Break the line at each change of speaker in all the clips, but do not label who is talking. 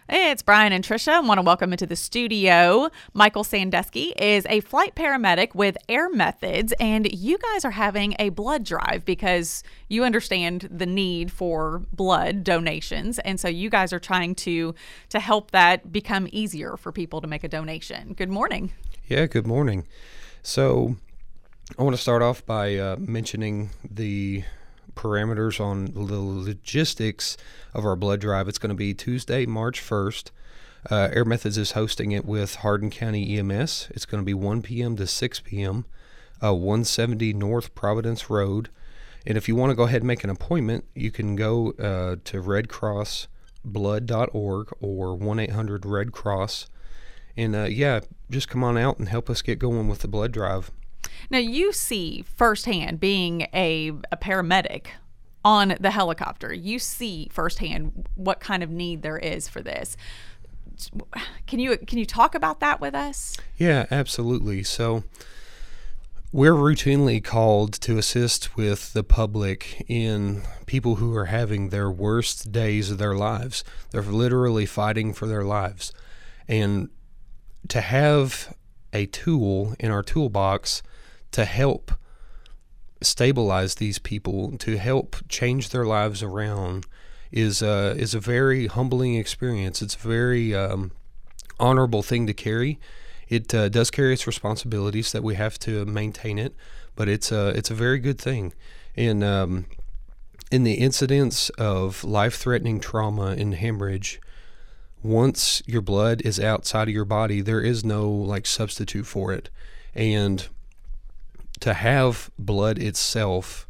Hey, it's Brian and Trisha. I want to welcome into the studio. Michael Sandusky is a flight paramedic with Air Methods, and you guys are having a blood drive because you understand the need for blood donations, and so you guys are trying to help that become easier for people to make a donation. Good morning.
Yeah, good morning. So I want to start off by mentioning the parameters on the logistics of our blood drive. It's going to be Tuesday, March 1st. Air Methods is hosting it with Hardin County EMS. It's going to be 1 p.m. to 6 p.m., 170 North Providence Road. And if you want to go ahead and make an appointment, you can go to redcrossblood.org or 1-800-RED-CROSS. And just come on out and help us get going with the blood drive.
Now, you see firsthand, being a paramedic on the helicopter, you see firsthand what kind of need there is for this. Can you talk about that with us?
Yeah, absolutely. So we're routinely called to assist with the public in people who are having their worst days of their lives. They're literally fighting for their lives. And to have a tool in our toolbox to help stabilize these people, to help change their lives around, is a very humbling experience. It's a very honorable thing to carry. It does carry its responsibilities that we have to maintain it, but it's a very good thing. And in the incidents of life-threatening trauma and hemorrhage, once your blood is outside of your body, there is no substitute for it. And to have blood itself,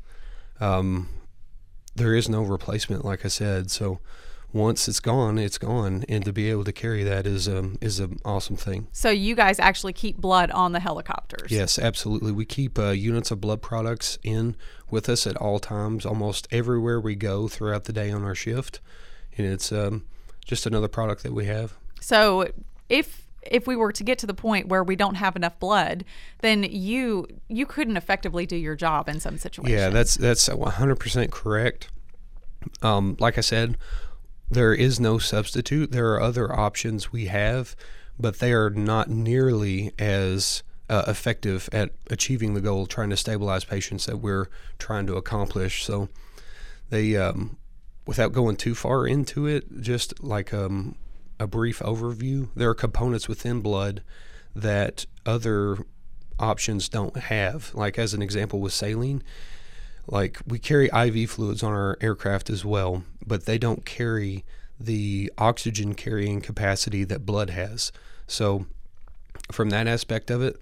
there is no replacement, like I said. So once it's gone, it's gone. And to be able to carry that is an awesome thing.
So you guys actually keep blood on the helicopters?
Yes, absolutely. We keep units of blood products in with us at all times, almost everywhere we go throughout the day on our shift. And it's just another product that we have. So
if we were to get to the point where we don't have enough blood, then you couldn't effectively do your job in some situations.
Yeah, that's 100% correct. Like I said, there is no substitute. There are other options we have, but they are not nearly as effective at achieving the goal, trying to stabilize patients that we're trying to accomplish. So they, without going too far into it, just like a brief overview, there are components within blood that other options don't have. Like as an example with saline, like we carry IV fluids on our aircraft as well, but they don't carry the oxygen carrying capacity that blood has. So from that aspect of it,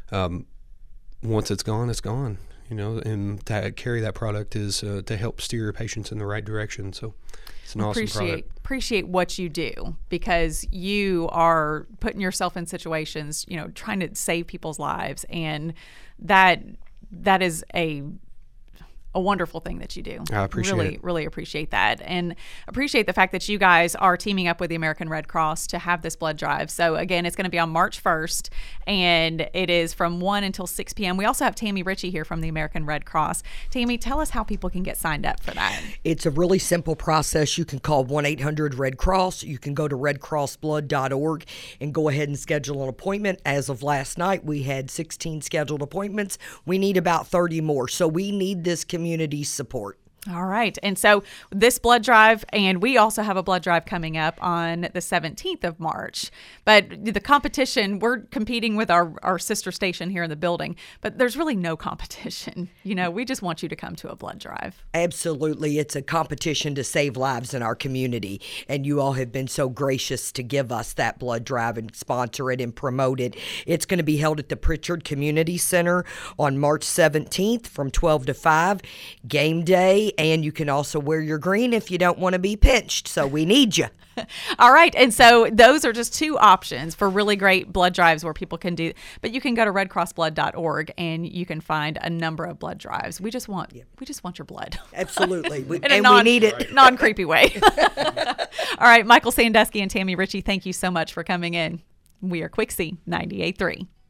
once it's gone, it's gone. And to carry that product is to help steer patients in the right direction. So it's an awesome product.
Appreciate what you do, because you are putting yourself in situations, trying to save people's lives, and that is a wonderful thing that you do.
I appreciate it.
Really appreciate that, and appreciate the fact that you guys are teaming up with the American Red Cross to have this blood drive. So again, it's going to be on March 1st, and it is from 1 until 6 p.m. We also have Tammy Ritchie here from the American Red Cross. Tammy, tell us how people can get signed up for that.
It's a really simple process. You can call 1-800-RED-CROSS. You can go to redcrossblood.org and go ahead and schedule an appointment. As of last night, we had 16 scheduled appointments. We need about 30 more. So we need this community support.
All right. And so this blood drive, and we also have a blood drive coming up on the 17th of March. But the competition, we're competing with our sister station here in the building, but there's really no competition. We just want you to come to a blood drive.
Absolutely. It's a competition to save lives in our community. And you all have been so gracious to give us that blood drive and sponsor it and promote it. It's going to be held at the Pritchard Community Center on March 17th from 12 to 5, game day. And you can also wear your green if you don't want to be pinched. So we need you.
All right. And so those are just two options for really great blood drives where people can do. But you can go to redcrossblood.org and you can find a number of blood drives. We just want your blood.
Absolutely.
We
need it.
Non-creepy way. All right. Michael Sandusky and Tammy Ritchie, thank you so much for coming in. We are Quixie 98.3.